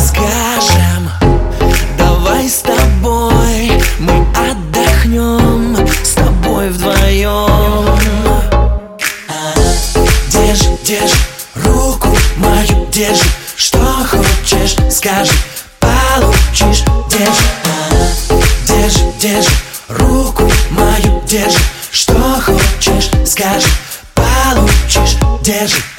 Скажем, давай с тобой мы отдохнем, с тобой вдвоем. Держи руку мою, держи, что хочешь, скажи, получишь. Держи руку мою, держи, что хочешь, скажи, получишь. Держи.